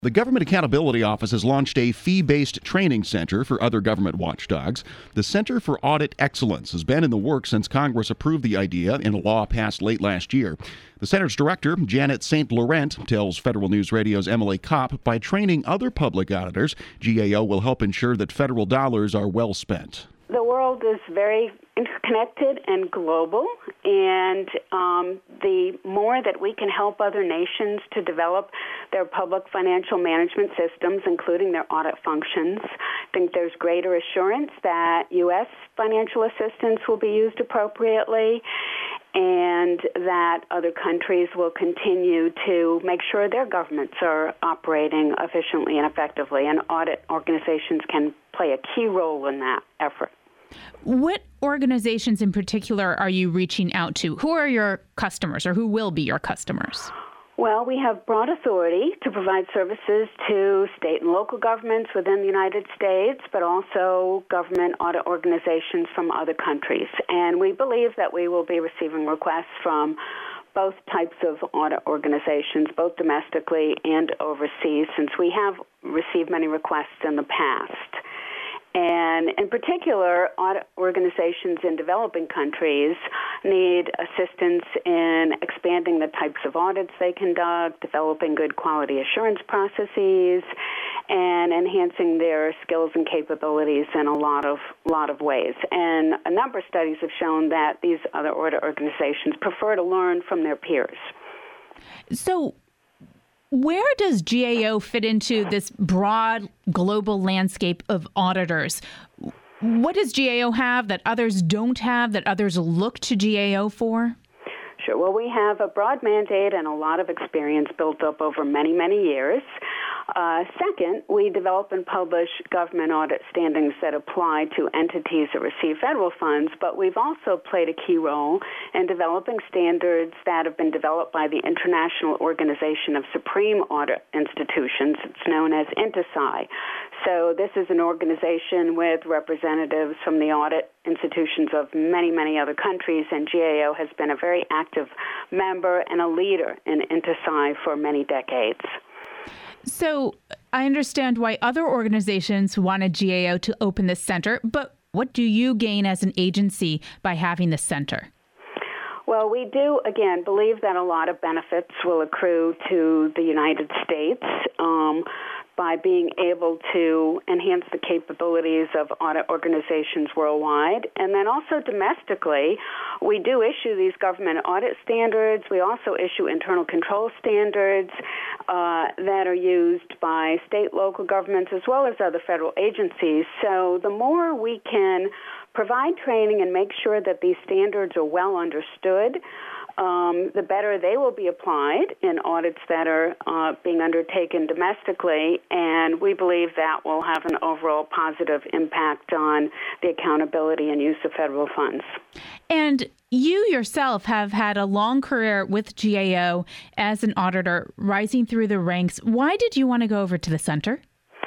The Government Accountability Office has launched a fee-based training center for other government watchdogs. The Center for Audit Excellence has been in the works since Congress approved the idea in a law passed late last year. The center's director, Janet St. Laurent, tells Federal News Radio's Emily Kopp, by training other public auditors, GAO will help ensure that federal dollars are well spent. The world is very interconnected and global, and the more that we can help other nations to develop their public financial management systems, including their audit functions, I think there's greater assurance that U.S. financial assistance will be used appropriately, and that other countries will continue to make sure their governments are operating efficiently and effectively, and audit organizations can play a key role in that effort. What organizations in particular are you reaching out to? Who are your customers, or who will be your customers? Well, we have broad authority to provide services to state and local governments within the United States, but also government audit organizations from other countries. And we believe that we will be receiving requests from both types of audit organizations, both domestically and overseas, since we have received many requests in the past. And in particular, audit organizations in developing countries need assistance in expanding the types of audits they conduct, developing good quality assurance processes, and enhancing their skills and capabilities in a lot of ways. And a number of studies have shown that these other audit organizations prefer to learn from their peers. So, where does GAO fit into this broad global landscape of auditors? What does GAO have that others don't have, that others look to GAO for? Sure. Well, we have a broad mandate and a lot of experience built up over many, many years. Second, we develop and publish government audit standings that apply to entities that receive federal funds, but we've also played a key role in developing standards that have been developed by the International Organization of Supreme Audit Institutions. It's known as INTISI. So this is an organization with representatives from the audit institutions of many, many other countries, and GAO has been a very active member and a leader in INTISI for many decades. So I understand why other organizations wanted GAO to open this center, but what do you gain as an agency by having this center? Well, we do, again, believe that a lot of benefits will accrue to the United States by being able to enhance the capabilities of audit organizations worldwide. And then also domestically, we do issue these government audit standards. We also issue internal control standards that are used by state, local governments, as well as other federal agencies. So the more we can provide training and make sure that these standards are well understood, the better they will be applied in audits that are being undertaken domestically, and we believe that will have an overall positive impact on the accountability and use of federal funds. And you yourself have had a long career with GAO as an auditor, rising through the ranks. Why did you want to go over to the center?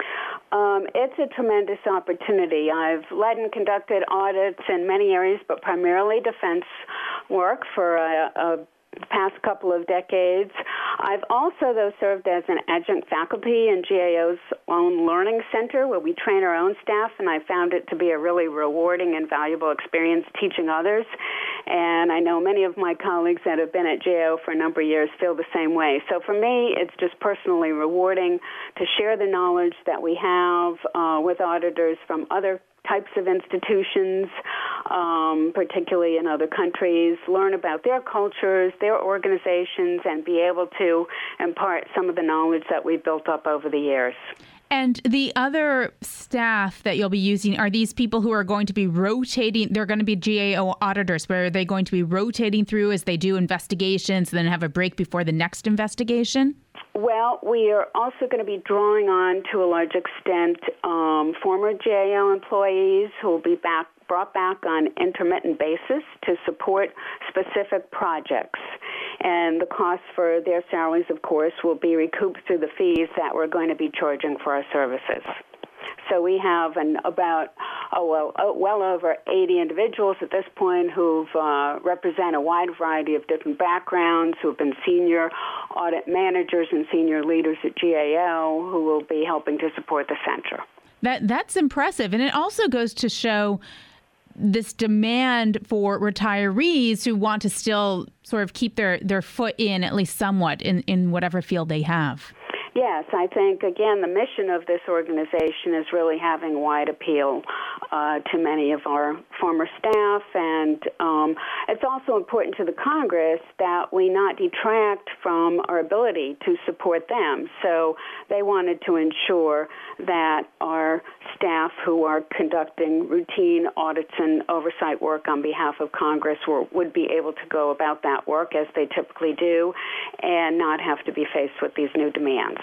It's a tremendous opportunity. I've led and conducted audits in many areas, but primarily defense work for a past couple of decades. I've also, though, served as an adjunct faculty in GAO's own learning center, where we train our own staff, and I found it to be a really rewarding and valuable experience teaching others. And I know many of my colleagues that have been at GAO for a number of years feel the same way. So for me, it's just personally rewarding to share the knowledge that we have with auditors from other types of institutions, particularly in other countries, learn about their cultures, their organizations, and be able to impart some of the knowledge that we've built up over the years. And the other staff that you'll be using, are these people who are going to be rotating? They're going to be GAO auditors, but are they going to be rotating through as they do investigations and then have a break before the next investigation? Well, we are also going to be drawing on, to a large extent, former GAO employees who will be brought back on intermittent basis to support specific projects. And the costs for their salaries, of course, will be recouped through the fees that we're going to be charging for our services. So we have about well over 80 individuals at this point who've represent a wide variety of different backgrounds, who have been senior audit managers and senior leaders at GAO, who will be helping to support the center. That's impressive. And it also goes to show this demand for retirees who want to still sort of keep their foot in, at least somewhat, in whatever field they have. Yes, I think, again, the mission of this organization is really having wide appeal to many of our former staff, and it's also important to the Congress that we not detract from our ability to support them. So they wanted to ensure that our staff who are conducting routine audits and oversight work on behalf of Congress would be able to go about that work as they typically do and not have to be faced with these new demands.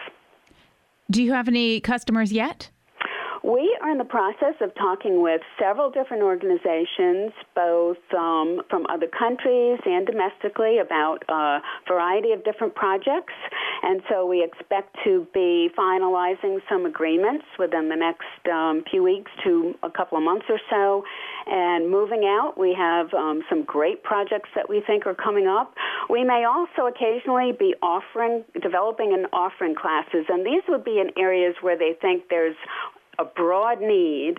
Do you have any customers yet? We are in the process of talking with several different organizations, both from other countries and domestically, about a variety of different projects. And so we expect to be finalizing some agreements within the next few weeks to a couple of months or so. And moving out, we have some great projects that we think are coming up. We may also occasionally be developing and offering classes, and these would be in areas where they think there's a broad need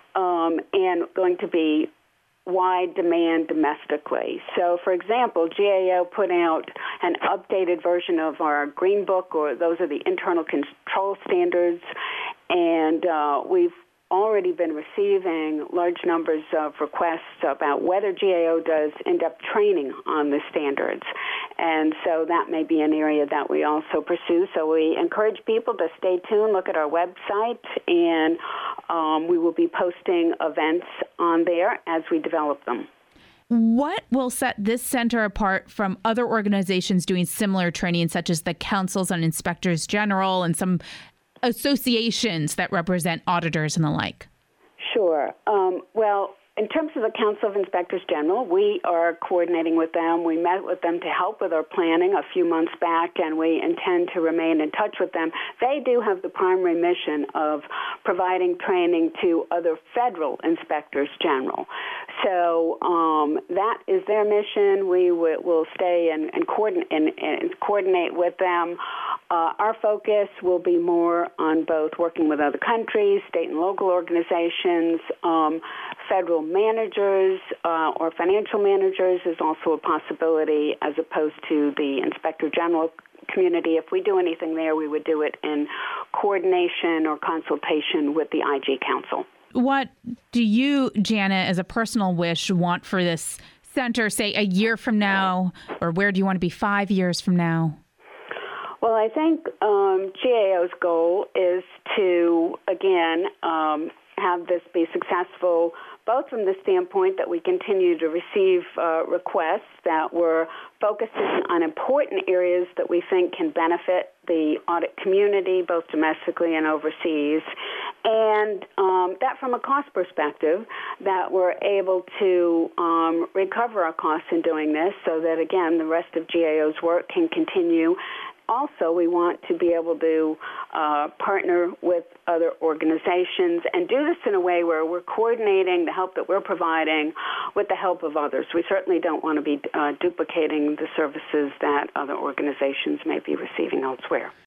and going to be wide demand domestically. So, for example, GAO put out an updated version of our Green Book, or those are the internal control standards, and we've already been receiving large numbers of requests about whether GAO does in-depth training on the standards. And so that may be an area that we also pursue. So we encourage people to stay tuned, look at our website, and we will be posting events on there as we develop them. What will set this center apart from other organizations doing similar training, such as the Councils on Inspectors General and some associations that represent auditors and the like? Sure. Well, in terms of the Council of Inspectors General, we are coordinating with them. We met with them to help with our planning a few months back, and we intend to remain in touch with them. They do have the primary mission of providing training to other federal inspectors general. So that is their mission. We will stay and coordinate with them. Our focus will be more on both working with other countries, state and local organizations, federal managers or financial managers is also a possibility, as opposed to the Inspector General community. If we do anything there, we would do it in coordination or consultation with the IG Council. What do you, Janet, as a personal wish, want for this center, say, a year from now, or where do you want to be 5 years from now? Well, I think GAO's goal is to, again, have this be successful, both from the standpoint that we continue to receive requests that we're focusing on important areas that we think can benefit the audit community, both domestically and overseas, and that from a cost perspective, that we're able to recover our costs in doing this so that, again, the rest of GAO's work can continue. Also, we want to be able to partner with other organizations and do this in a way where we're coordinating the help that we're providing with the help of others. We certainly don't want to be duplicating the services that other organizations may be receiving elsewhere.